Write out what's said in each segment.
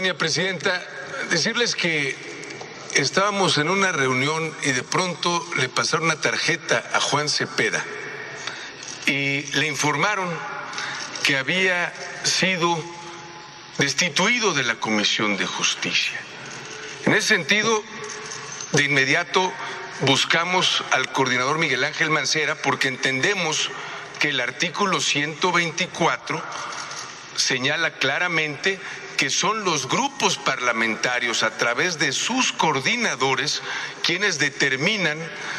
Señora Presidenta, decirles que estábamos en una reunión y de pronto le pasaron una tarjeta a Juan Cepeda y le informaron que había sido destituido de la Comisión de Justicia. En ese sentido, de inmediato buscamos al coordinador Miguel Ángel Mancera porque entendemos que el artículo 124 señala claramente que son los grupos parlamentarios a través de sus coordinadores quienes determinan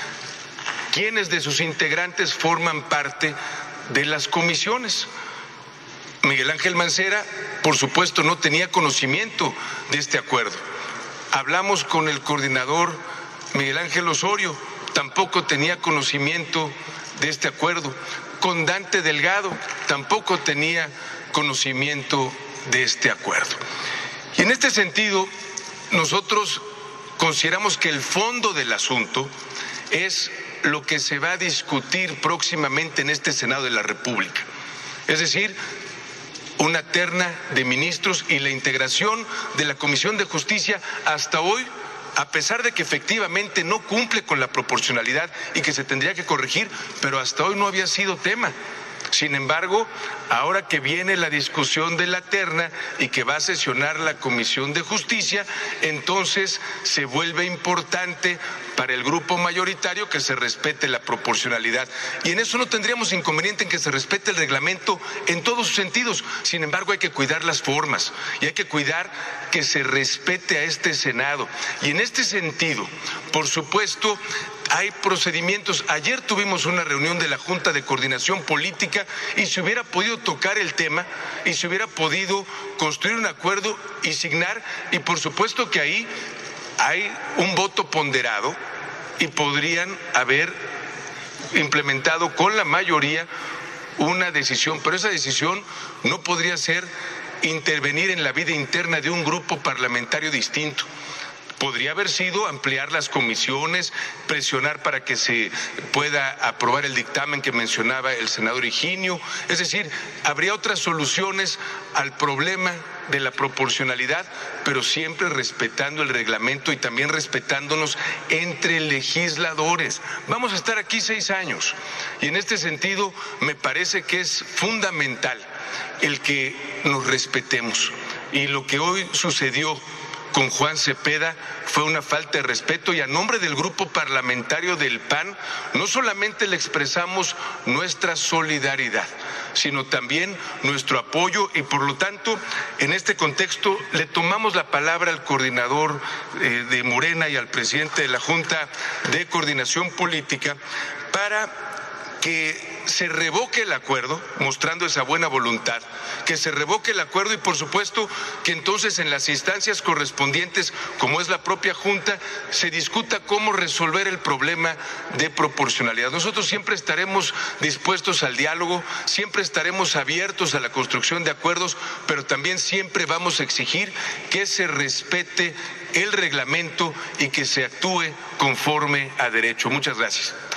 quiénes de sus integrantes forman parte de las comisiones. Miguel Ángel Mancera, por supuesto, no tenía conocimiento de este acuerdo. Hablamos con el coordinador Miguel Ángel Osorio, tampoco tenía conocimiento de este acuerdo. Con Dante Delgado, tampoco tenía conocimiento de este acuerdo. Y en este sentido, nosotros consideramos que el fondo del asunto es lo que se va a discutir próximamente en este Senado de la República. Es decir, una terna de ministros y la integración de la Comisión de Justicia hasta hoy, a pesar de que efectivamente no cumple con la proporcionalidad y que se tendría que corregir, pero hasta hoy no había sido tema. Sin embargo, ahora que viene la discusión de la terna y que va a sesionar la Comisión de Justicia, entonces se vuelve importante para el grupo mayoritario que se respete la proporcionalidad. Y en eso no tendríamos inconveniente en que se respete el reglamento en todos sus sentidos. Sin embargo, hay que cuidar las formas y hay que cuidar que se respete a este Senado. Y en este sentido, por supuesto, hay procedimientos. Ayer tuvimos una reunión de la Junta de Coordinación Política y se hubiera podido tocar el tema y se hubiera podido construir un acuerdo y signar, y por supuesto que ahí hay un voto ponderado y podrían haber implementado con la mayoría una decisión, pero esa decisión no podría ser intervenir en la vida interna de un grupo parlamentario distinto. Podría haber sido ampliar las comisiones, presionar para que se pueda aprobar el dictamen que mencionaba el senador Higinio. Es decir, habría otras soluciones al problema de la proporcionalidad, pero siempre respetando el reglamento y también respetándonos entre legisladores. Vamos a estar aquí 6 años y en este sentido me parece que es fundamental el que nos respetemos. Y lo que hoy sucedió con Juan Cepeda fue una falta de respeto, y a nombre del grupo parlamentario del PAN no solamente le expresamos nuestra solidaridad, sino también nuestro apoyo, y por lo tanto en este contexto le tomamos la palabra al coordinador de Morena y al presidente de la Junta de Coordinación Política para que se revoque el acuerdo, mostrando esa buena voluntad, que se revoque el acuerdo y por supuesto que entonces en las instancias correspondientes, como es la propia Junta, se discuta cómo resolver el problema de proporcionalidad. Nosotros siempre estaremos dispuestos al diálogo, siempre estaremos abiertos a la construcción de acuerdos, pero también siempre vamos a exigir que se respete el reglamento y que se actúe conforme a derecho. Muchas gracias.